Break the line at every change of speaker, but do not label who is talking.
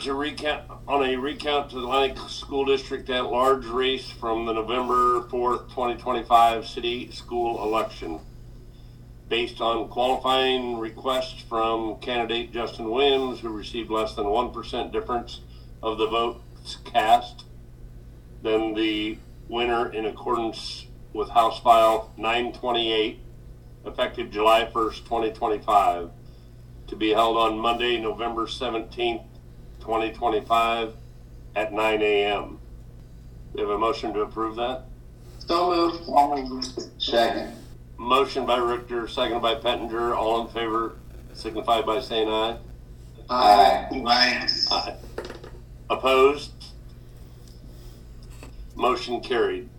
to recount to the Atlantic School District at large race from the November 4th, 2025 city school election. Based on qualifying requests from candidate Justin Williams, who received less than 1% difference of the votes cast, then the winner in accordance with House File 928, effective July 1st, 2025, to be held on Monday, November 17th, 2025 at 9 a.m. We have a motion to approve that?
So moved.
Second.
Motion by Richter, seconded by Pettinger. All in favor signify by saying aye.
Aye.
Aye. Opposed? Motion carried.